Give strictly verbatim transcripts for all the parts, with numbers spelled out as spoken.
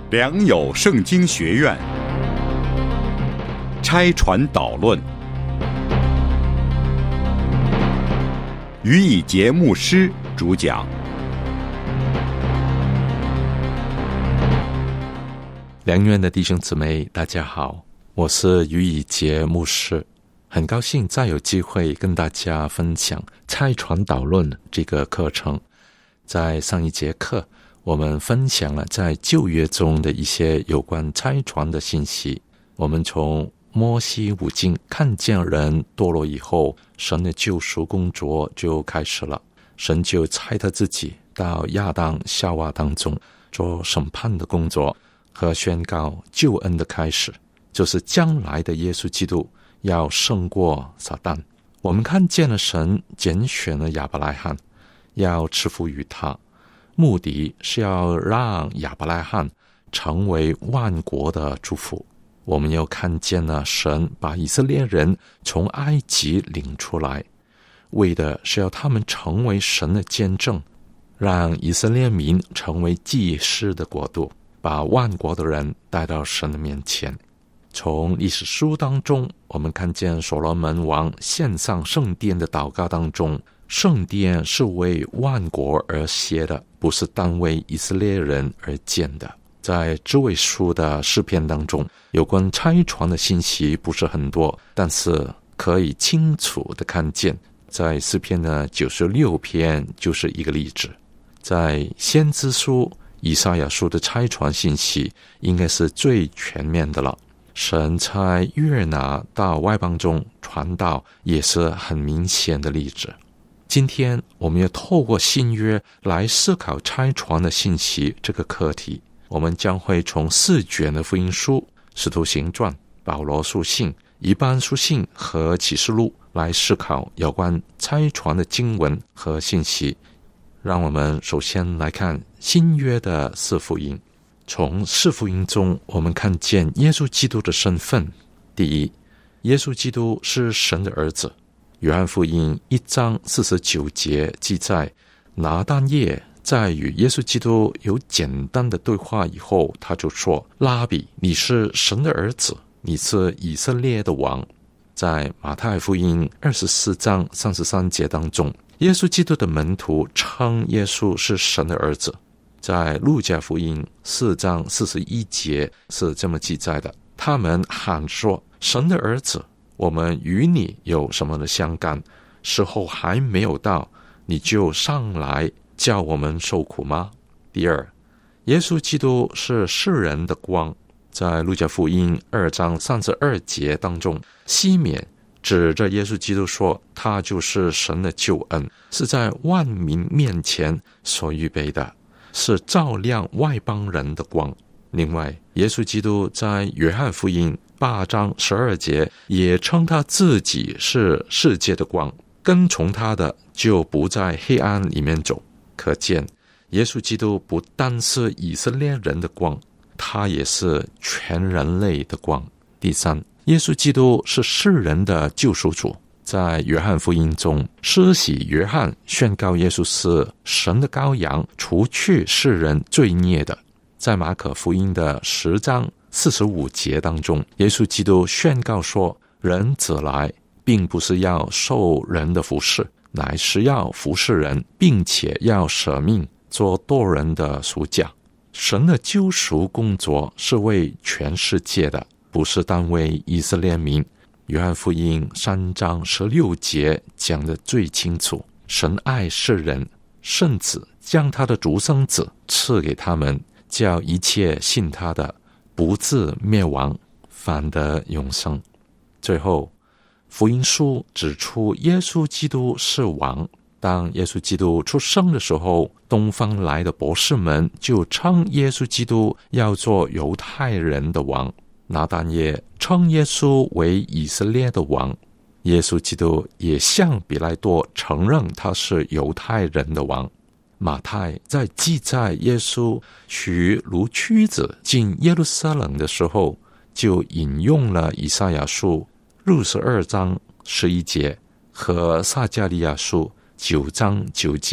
良友圣经学院拆传导论，于以节牧师主讲。 良院的弟兄姊妹，大家好，我是于以节牧师，很高兴再有机会跟大家分享拆传导论这个课程。在上一节课，我们分享了在旧约中的一些有关拆传的信息。我们从摩西五经看见人堕落以后，神的救赎工作就开始了。神就差他自己到亚当夏娃当中做审判的工作和宣告救恩的开始，就是将来的耶稣基督要胜过撒旦。我们看见了神拣选了亚伯拉罕，要赐福于他，目的是要让亚伯拉罕成为万国的祝福。我们又看见了神把以色列人从埃及领出来，为的是要他们成为神的见证，让以色列民成为祭司的国度，把万国的人带到神的面前。从历史书当中，我们看见所罗门王献上圣殿的祷告当中，圣殿是为万国而歇的，不是单为以色列人而建的。在智慧书的诗篇当中，有关拆传的信息不是很多，但是可以清楚的看见，在诗篇的九十六篇就是一个例子。在先知书以赛亚书的拆传信息应该是最全面的了。神差约拿到外邦中传道也是很明显的例子。今天我们要透过新约来思考拆传的信息这个课题。我们将会从四卷的福音书、使徒行传、保罗书信、一般书信和启示录来思考有关拆传的经文和信息。让我们首先来看新约的四福音。从四福音中，我们看见耶稣基督的身份。第一，耶稣基督是神的儿子。约翰福音一章四十九节记载，拿但业在与耶稣基督有简单的对话以后，他就说：拉比，你是神的儿子，你是以色列的王。在马太福音二十四章三十三节当中，耶稣基督的门徒称耶稣是神的儿子。在路加福音四章四十一节是这么记载的，他们喊说：神的儿子，我们与你有什么的相干？时候还没有到，你就上来叫我们受苦吗？第二，耶稣基督是世人的光。在路加福音二章三十二节当中，西缅指着耶稣基督说，他就是神的救恩，是在万民面前所预备的，是照亮外邦人的光。另外，耶稣基督在约翰福音八章十二节也称他自己是世界的光，跟从他的就不在黑暗里面走。可见耶稣基督不单是以色列人的光，他也是全人类的光。第三，耶稣基督是世人的救赎主。在约翰福音中，施洗约翰宣告耶稣是神的羔羊，除去世人罪孽的。在马可福音的十章四十五节当中，耶稣基督宣告说，人子来并不是要受人的服侍，乃是要服侍人，并且要舍命做多人的赎价。神的救赎工作是为全世界的，不是单为以色列民。约翰福音三章十六节讲得最清楚，神爱世人，甚至将他的独生子赐给他们，叫一切信他的不至灭亡，反得永生。最后，福音书指出耶稣基督是王。当耶稣基督出生的时候，东方来的博士们就称耶稣基督要做犹太人的王。拿但业称耶稣为以色列的王，耶稣基督也向比拉多承认他是犹太人的王。马太在记载耶稣许如驱子进耶路撒冷的时候，就引用了以赛亚书六十二章十一节和撒迦利亚书九章九节，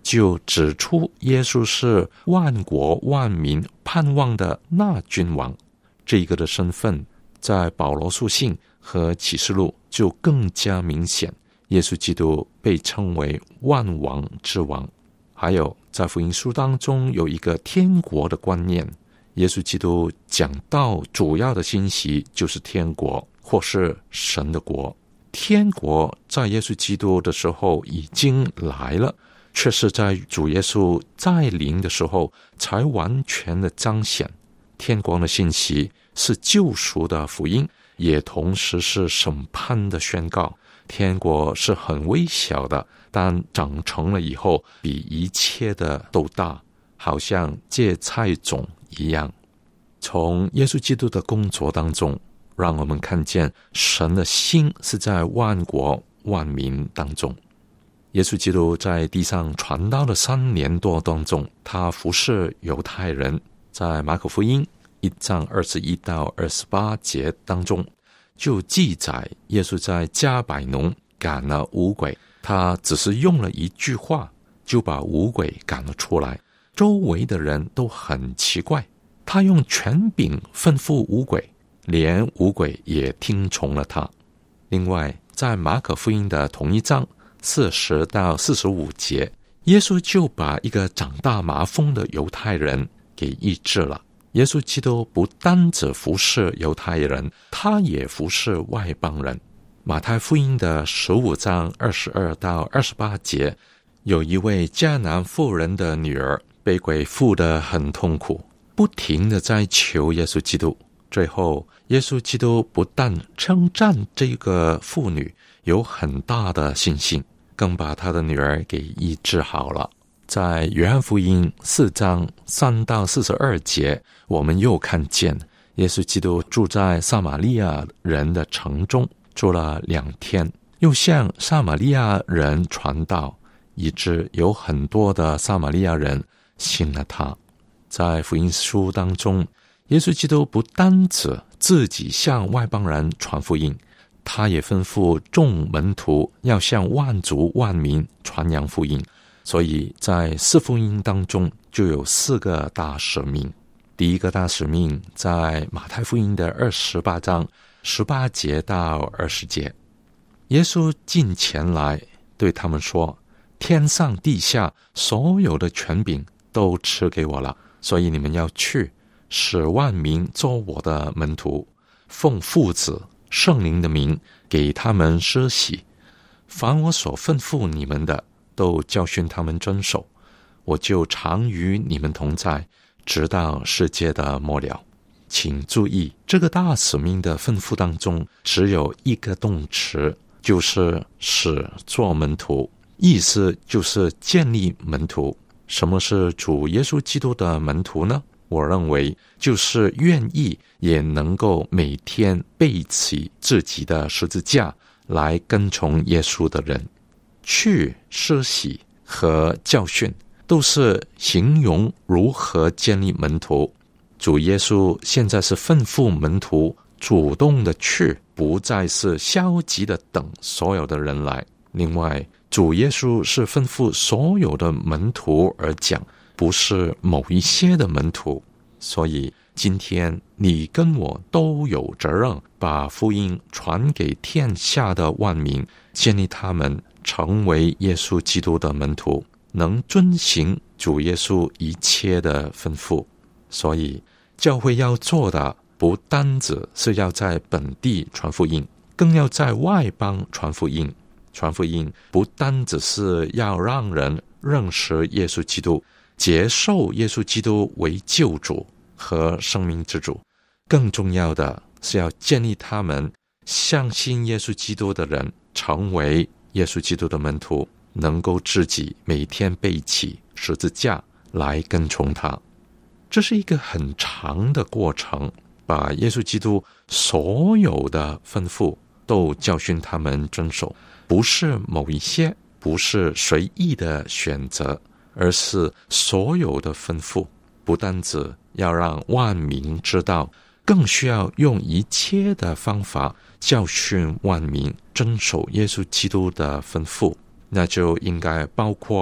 就指出耶稣是万国万民盼望的那君王。这个的身份在保罗书信和启示录就更加明显，耶稣基督被称为万王之王。还有在福音书当中有一个天国的观念，耶稣基督讲到主要的信息就是天国或是神的国。天国在耶稣基督的时候已经来了，却是在主耶稣再临的时候才完全的彰显。天国的信息是救赎的福音，也同时是审判的宣告。天国是很微小的，但长成了以后比一切的都大，好像芥菜种一样。从耶稣基督的工作当中，让我们看见神的心是在万国万民当中。耶稣基督在地上传道的三年多当中，他服侍犹太人。在马可福音一章二十一到二十八节当中，就记载耶稣在加百农赶了五鬼，他只是用了一句话就把五鬼赶了出来。周围的人都很奇怪，他用权柄吩咐五鬼，连五鬼也听从了他。另外在马可福音的同一章四十到四十五节，耶稣就把一个长大麻风的犹太人给医治了。耶稣基督不单只服侍犹太人，他也服侍外邦人。马太福音的十五章二十二到二十八节，有一位迦南妇人的女儿被鬼附得很痛苦，不停地在求耶稣基督。最后耶稣基督不但称赞这个妇女有很大的信心，更把他的女儿给医治好了。在约翰福音四章三到四十二节，我们又看见耶稣基督住在撒玛利亚人的城中，住了两天，又向撒玛利亚人传道，以致有很多的撒玛利亚人信了他。在福音书当中，耶稣基督不单止自己向外邦人传福音，他也吩咐众门徒要向万族万民传扬福音。所以在四福音当中就有四个大使命。第一个大使命在马太福音的二十八章十八节到二十节，耶稣近前来对他们说，天上地下所有的权柄都赐给我了，所以你们要去，使万民做我的门徒，奉父子圣灵的名给他们施洗，凡我所吩咐你们的都教训他们遵守，我就常与你们同在，直到世界的末了。请注意，这个大使命的吩咐当中只有一个动词，就是使做门徒，意思就是建立门徒。什么是主耶稣基督的门徒呢？我认为就是愿意也能够每天背起自己的十字架来跟从耶稣的人。去施洗和教训都是形容如何建立门徒。主耶稣现在是吩咐门徒主动的去，不再是消极的等所有的人来。另外，主耶稣是吩咐所有的门徒而讲，不是某一些的门徒。所以今天你跟我都有责任把福音传给天下的万民，建立他们成为耶稣基督的门徒，能遵行主耶稣一切的吩咐。所以教会要做的不单只是要在本地传福音，更要在外邦传福音。传福音不单只是要让人认识耶稣基督，接受耶稣基督为救主和生命之主，更重要的是要建立他们相信耶稣基督的人成为耶稣基督的门徒，能够自己每天背起十字架来跟从他。这是一个很长的过程，把耶稣基督所有的吩咐都教训他们遵守，不是某一些，不是随意的选择，而是所有的吩咐。不单只要让万民知道，更需要用一切的方法教训万民遵守耶稣基督的吩咐。那就应该包括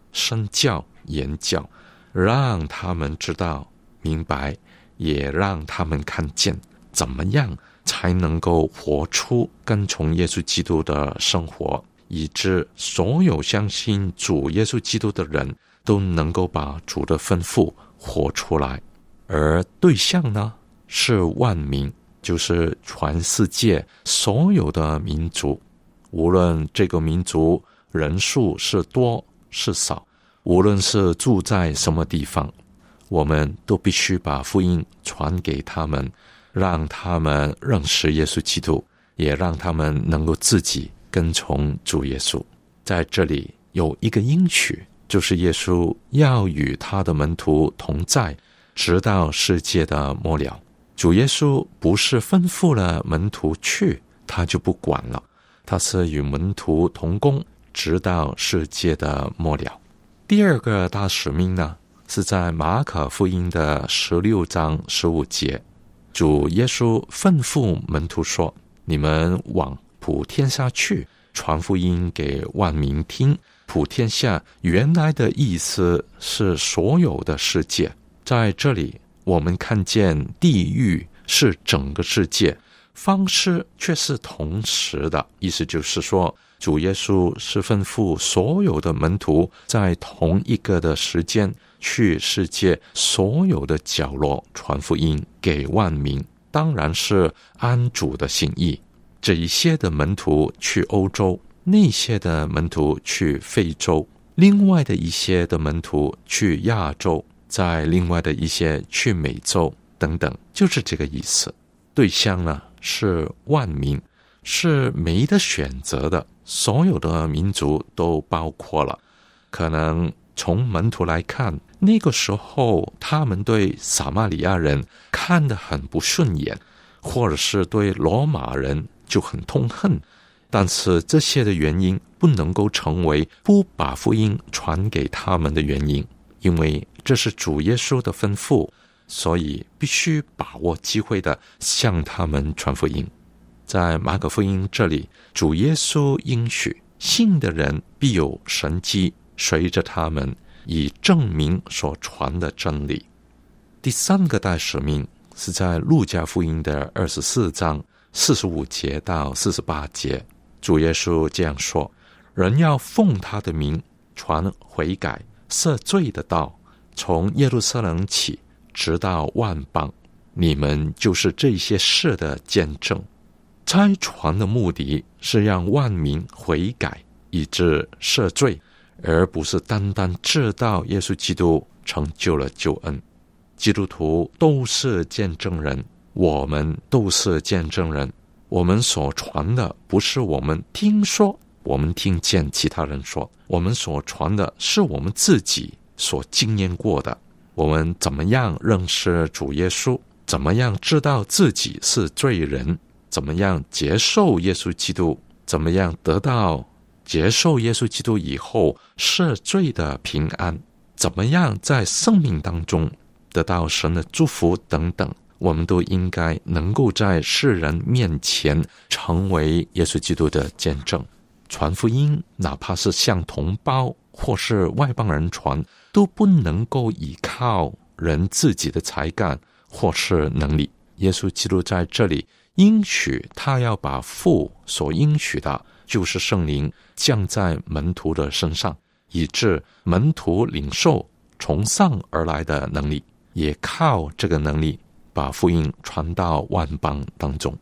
身教言教，让他们知道明白，也让他们看见怎么样才能够活出跟从耶稣基督的生活，以致所有相信主耶稣基督的人都能够把主的吩咐活出来。而对象呢，是万民，就是全世界所有的民族，无论这个民族人数是多是少，无论是住在什么地方，我们都必须把福音传给他们，让他们认识耶稣基督，也让他们能够自己跟从主耶稣。在这里有一个应许，就是耶稣要与他的门徒同在，直到世界的末了。主耶稣不是吩咐了门徒去，他就不管了，他是与门徒同工，直到世界的末了。第二个大使命呢，是在马可福音的十六章十五节，主耶稣吩咐门徒说：你们往普天下去，传福音给万民听。普天下原来的意思是所有的世界，在这里我们看见地狱是整个世界，方式却是同时的，意思就是说主耶稣是吩咐所有的门徒在同一个的时间去世界所有的角落传福音给万民，当然是按主的心意。这一些的门徒去欧洲，那些的门徒去非洲，另外的一些的门徒去亚洲，在另外的一些去美洲等等，就是这个意思。对象呢是万民，是没得选择的，所有的民族都包括了。可能从门徒来看，那个时候他们对撒玛利亚人看得很不顺眼，或者是对罗马人就很痛恨，但是这些的原因不能够成为不把福音传给他们的原因，因为这是主耶稣的吩咐，所以必须把握机会的向他们传福音。在马可福音这里，主耶稣应许信的人必有神迹随着他们，以证明所传的真理。第三个大使命是在路加福音的二十四章四十五节到四十八节，主耶稣这样说：人要奉他的名传悔改赦罪的道，从耶路撒冷起，直到万邦，你们就是这些事的见证。差传的目的是让万民悔改，以致赦罪，而不是单单知道耶稣基督成就了救恩。基督徒都是见证人，我们都是见证人。我们所传的不是我们听说，我们听见其他人说，我们所传的是我们自己所经验过的。我们怎么样认识主耶稣，怎么样知道自己是罪人，怎么样接受耶稣基督，怎么样得到接受耶稣基督以后赦罪的平安，怎么样在生命当中得到神的祝福等等，我们都应该能够在世人面前成为耶稣基督的见证。传福音哪怕是向同胞或是外邦人传，都不能够依靠人自己的才干或是能力。耶稣基督在这里应许他要把父所应许的，就是圣灵降在门徒的身上，以致门徒领受从上而来的能力，也靠这个能力把福音传到万邦当中。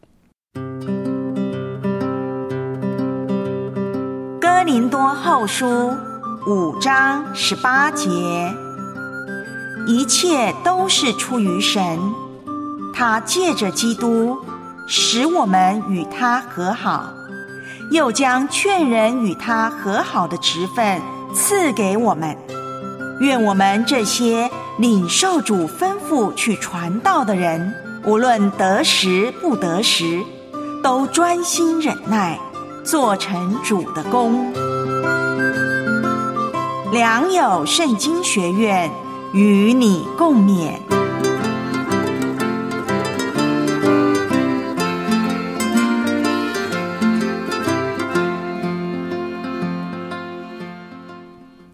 哥林多后书五章十八节，一切都是出于神，他借着基督使我们与他和好，又将劝人与他和好的职分赐给我们。愿我们这些领受主吩咐去传道的人，无论得时不得时，都专心忍耐，做成主的工。良友圣经学院与你共勉。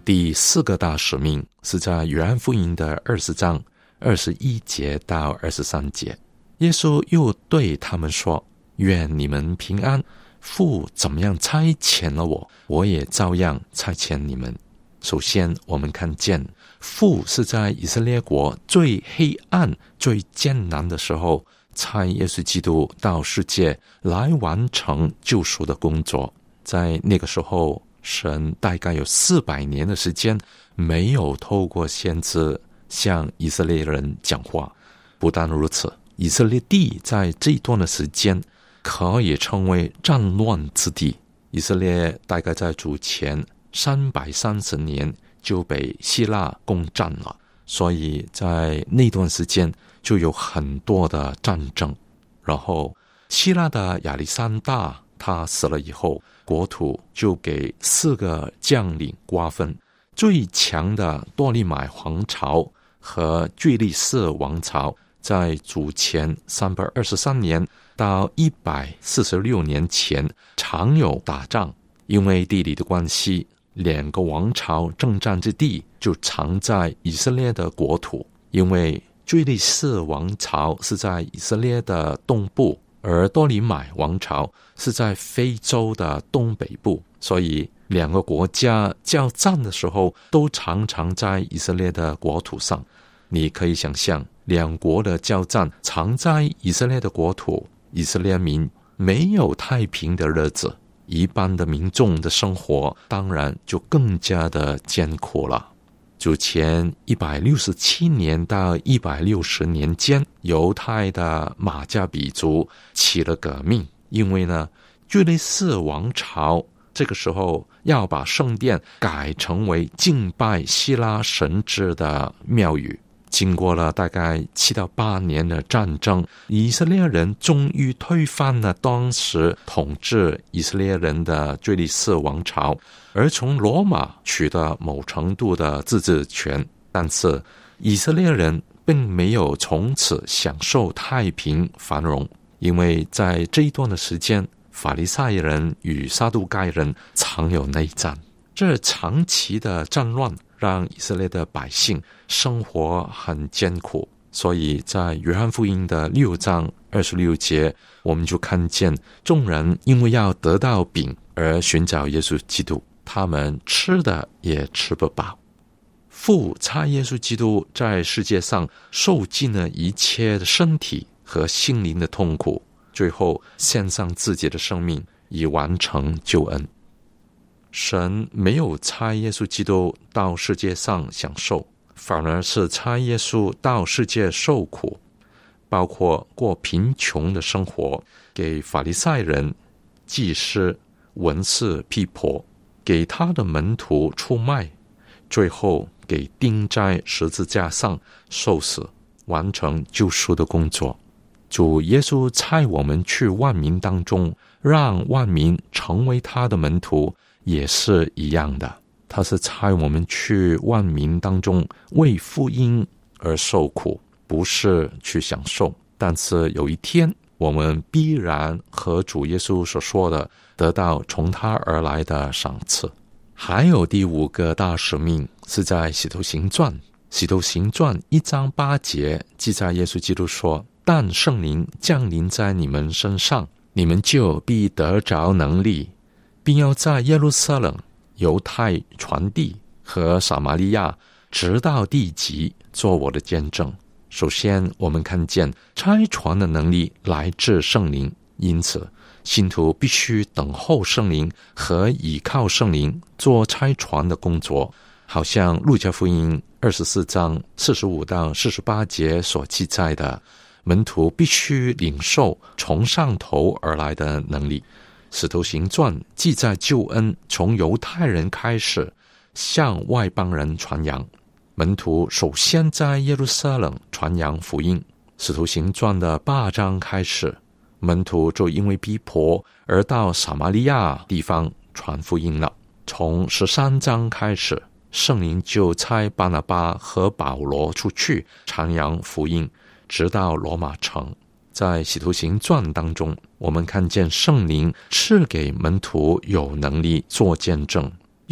第四个大使命是在约翰福音的二十章二十一节到二十三节，耶稣又对他们说：愿你们平安，父怎么样差遣了我，我也照样差遣你们。首先我们看见父是在以色列国最黑暗最艰难的时候差耶稣基督到世界来完成救赎的工作。在那个时候，神大概有四百年的时间没有透过先知向以色列人讲话。不但如此，以色列地在这一段的时间可以称为战乱之地。以色列大概在主前三百三十年就被希腊攻占了，所以在那段时间就有很多的战争。然后希腊的亚历山大他死了以后，国土就给四个将领瓜分，最强的多利买皇朝和居利士王朝在主前三百二十三年到一百四十六年前常有打仗，因为地理的关系，两个王朝征战之地就藏在以色列的国土。因为居利士王朝是在以色列的东部，而多利买王朝是在非洲的东北部，所以两个国家交战的时候都常常在以色列的国土上。你可以想象，两国的交战常在以色列的国土，以色列民没有太平的日子，一般的民众的生活当然就更加的艰苦了。主前一百六十七年到一百六十年间，犹太的马加比族起了革命，因为呢，居利士王朝这个时候要把圣殿改成为敬拜希腊神祇的庙宇。经过了大概七到八年的战争，以色列人终于推翻了当时统治以色列人的居利士王朝，而从罗马取得某程度的自治权。但是以色列人并没有从此享受太平繁荣，因为在这一段的时间，法利赛人与撒都该人常有内战。这长期的战乱让以色列的百姓生活很艰苦，所以在约翰福音的六章二十六节，我们就看见众人因为要得到饼而寻找耶稣基督，他们吃的也吃不饱。父差耶稣基督在世界上受尽了一切的身体和心灵的痛苦，最后献上自己的生命以完成救恩。神没有差耶稣基督到世界上享受，反而是差耶稣到世界受苦，包括过贫穷的生活，给法利赛人、祭司、文士批驳，给他的门徒出卖，最后给钉在十字架上受死，完成救赎的工作。主耶稣差我们去万民当中，让万民成为他的门徒，也是一样的。他是差我们去万民当中为福音而受苦，不是去享受。但是有一天，我们必然和主耶稣所说的得到从他而来的赏赐。还有第五个大使命是在使徒行传，使徒行传一章八节记载耶稣基督说：但圣灵降临在你们身上，你们就必得着能力，并要在耶路撒冷、犹太传地和撒玛利亚直到地极做我的见证。首先我们看见差传的能力来自圣灵，因此信徒必须等候圣灵和倚靠圣灵做差传的工作。好像路加福音二十四章四十五到四十八节所记载的，门徒必须领受从上头而来的能力。使徒行传记载救恩从犹太人开始向外邦人传扬，门徒首先在耶路撒冷传扬福音。使徒行传的八章开始，门徒就因为逼迫而到撒玛利亚地方传福音了。从十三章开始，圣灵就差巴拿巴和保罗出去传扬福音，直到罗马城。在使徒行传当中，我们看见圣灵赐给门徒有能力做见证，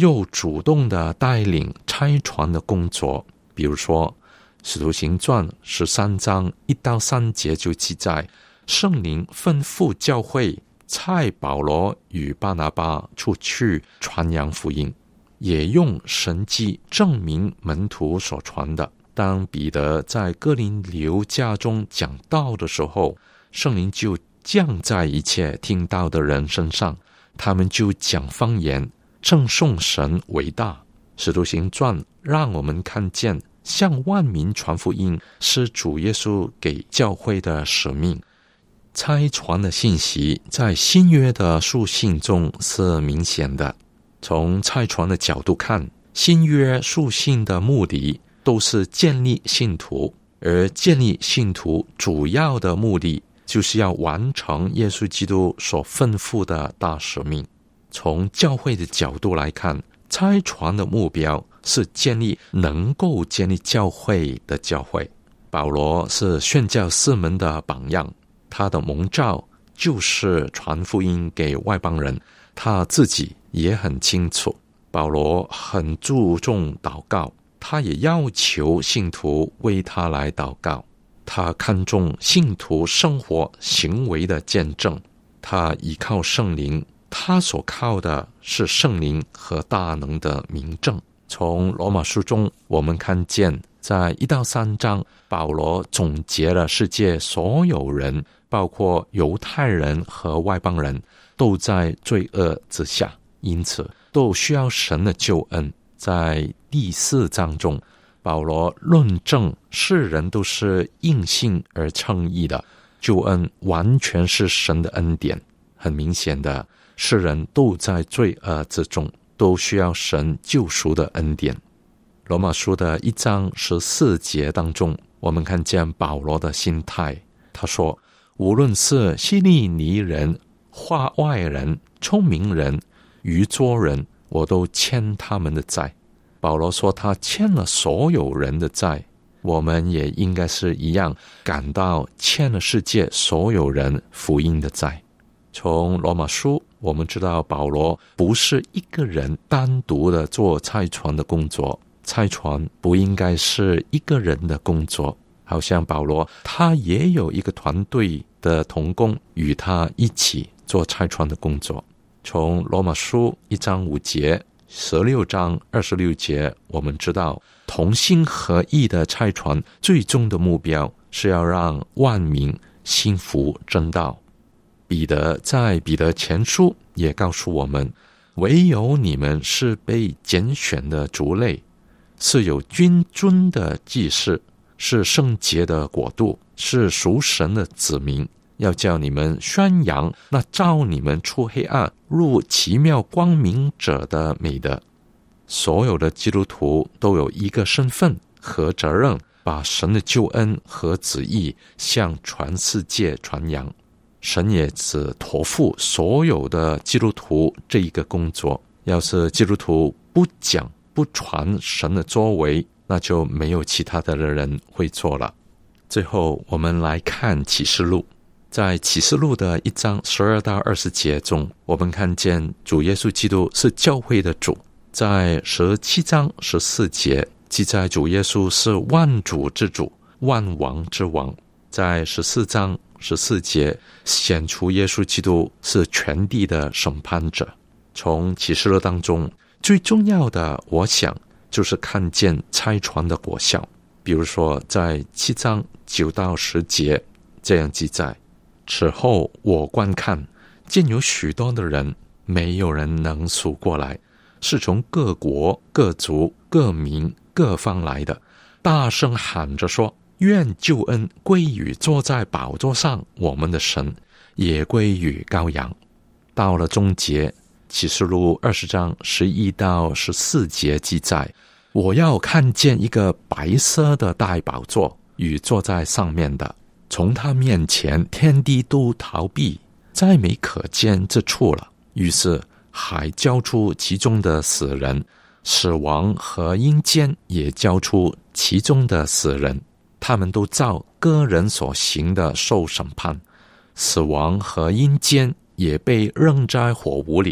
又主动的带领差传的工作。比如说使徒行传十三章一到三节就记载，圣灵吩咐教会差保罗与巴拿巴出去传扬福音，也用神迹证明门徒所传的。当彼得在哥林流家中讲道的时候，圣灵就降在一切听到的人身上，他们就讲方言，称颂神伟大。使徒行传让我们看见向万民传福音是主耶稣给教会的使命。差传的信息在新约的书信中是明显的。从差传的角度看，新约书信的目的都是建立信徒，而建立信徒主要的目的就是要完成耶稣基督所吩咐的大使命。从教会的角度来看，差传的目标是建立能够建立教会的教会。保罗是宣教士们的榜样，他的蒙召就是传福音给外邦人，他自己也很清楚。保罗很注重祷告，他也要求信徒为他来祷告。他看重信徒生活行为的见证，他依靠圣灵，他所靠的是圣灵和大能的明证。从罗马书中我们看见，在一到三章，保罗总结了世界所有人，包括犹太人和外邦人，都在罪恶之下，因此都需要神的救恩。在第四章中，保罗论证世人都是因信而称义的，救恩完全是神的恩典。很明显的，世人都在罪恶之中，都需要神救赎的恩典。罗马书的一章十四节当中，我们看见保罗的心态。他说，无论是希利尼人、化外人、聪明人、愚拙人，我都欠他们的债。保罗说他欠了所有人的债，我们也应该是一样，感到欠了世界所有人福音的债。从罗马书我们知道，保罗不是一个人单独的做差传的工作，差传不应该是一个人的工作，好像保罗他也有一个团队的同工与他一起做差传的工作。从罗马书一章五节、十六章二十六节，我们知道同心合意的差传最终的目标是要让万民信服真道。彼得在彼得前书也告诉我们，唯有你们是被拣选的族类，是有君尊的祭司，是圣洁的国度，是属神的子民，要叫你们宣扬那召你们出黑暗入奇妙光明者的美德。所有的基督徒都有一个身份和责任，把神的救恩和旨意向全世界传扬。神也只托付所有的基督徒这一个工作，要是基督徒不讲不传神的作为，那就没有其他的人会做了。最后我们来看启示录，在启示录的一章十二到二十节中，我们看见主耶稣基督是教会的主。在十七章十四节记载主耶稣是万主之主，万王之王。在十四章十四节显出耶稣基督是全地的审判者。从启示录当中最重要的，我想就是看见差传的果效。比如说在七章九到十节这样记载，此后我观看，见有许多的人，没有人能数过来，是从各国各族各民各方来的，大声喊着说，愿救恩归于坐在宝座上我们的神，也归于羔羊。到了终结，启示录二十章十一到十四节记载，我要看见一个白色的大宝座与坐在上面的，从他面前天地都逃避，再没可见之处了。于是海交出其中的死人，死亡和阴间也交出其中的死人，他们都照个人所行的受审判，死亡和阴间也被扔在火湖里。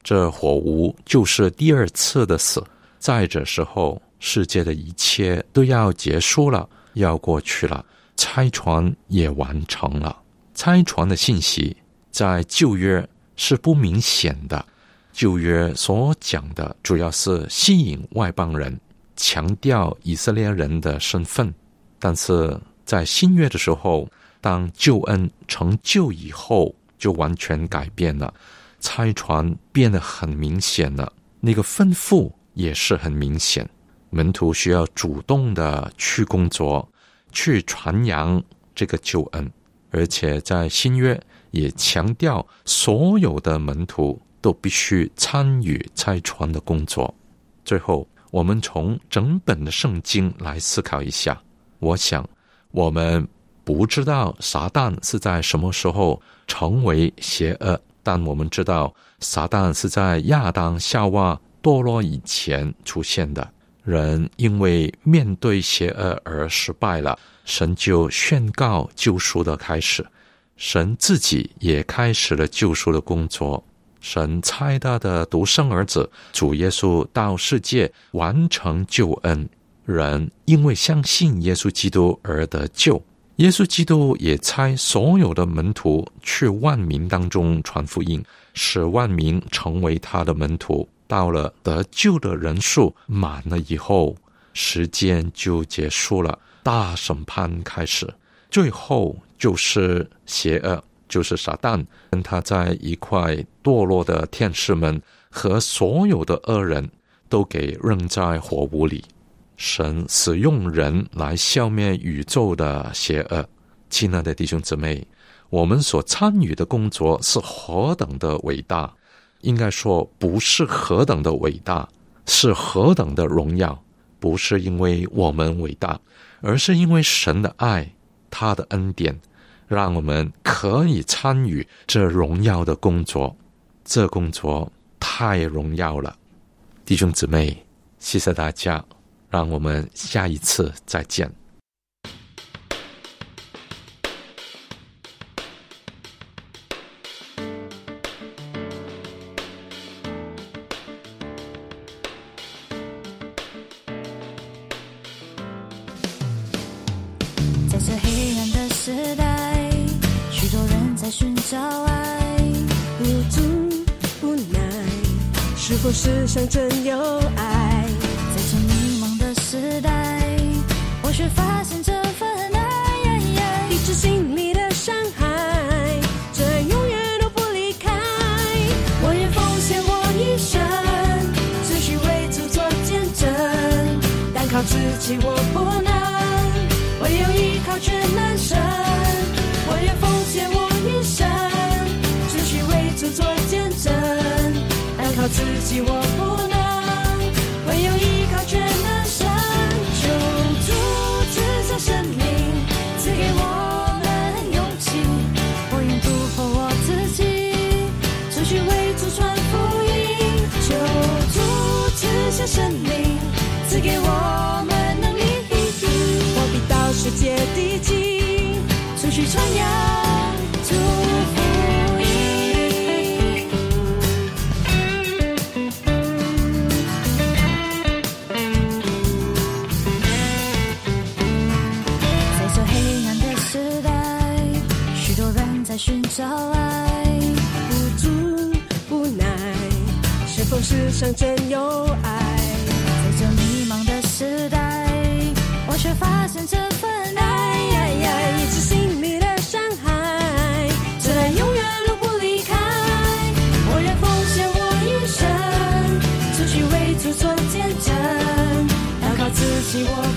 这火湖就是第二次的死，在这时候世界的一切都要结束了，要过去了，拆船也完成了。拆船的信息在旧约是不明显的，旧约所讲的主要是吸引外邦人，强调以色列人的身份。但是在新约的时候，当救恩成就以后，就完全改变了，拆船变得很明显了，那个吩咐也是很明显，门徒需要主动的去工作，去传扬这个救恩。而且在新约也强调所有的门徒都必须参与拆船的工作。最后我们从整本的圣经来思考一下，我想我们不知道撒旦是在什么时候成为邪恶，但我们知道撒旦是在亚当夏娃堕落以前出现的。人因为面对邪恶而失败了，神就宣告救赎的开始，神自己也开始了救赎的工作。神差他的独生儿子主耶稣到世界完成救恩，人因为相信耶稣基督而得救。耶稣基督也差所有的门徒去万民当中传福音，使万民成为他的门徒。到了得救的人数满了以后，时间就结束了，大审判开始。最后就是邪恶，就是撒旦跟他在一块堕落的天使们和所有的恶人都给扔在火湖里。神使用人来消灭宇宙的邪恶。亲爱的弟兄姊妹，我们所参与的工作是何等的伟大，应该说不是何等的伟大，是何等的荣耀。不是因为我们伟大，而是因为神的爱，他的恩典，让我们可以参与这荣耀的工作。这工作太荣耀了。弟兄姊妹，谢谢大家，让我们下一次再见。 在这黑暗的时代，许多人在寻找爱， 无助无奈，是否世上真有爱？ 在这迷茫的时代，我却发现这份爱， 医治心里的伤害，这爱永远都不离开。 我愿奉献我一生，只需为主做见证，单靠自己我不能，唯有依靠全能神。我愿奉献我一生，只需为主做见证，单靠自己我不能，唯有依靠全能神。求主赐下生命，赐给我们勇气，我愿突破我自己，只需为主传福音。求主赐下生命，赐给我们能力， 到世界地极， 出去传扬主福音。在这黑暗的时代，许多人在寻找爱， 无助无奈，是否世上真有爱？ 在这迷茫的时代，我却发现这份爱， 医治心里的伤害，这爱永远都不离开。 我愿奉献我一生，只需为主做见证，要靠自己我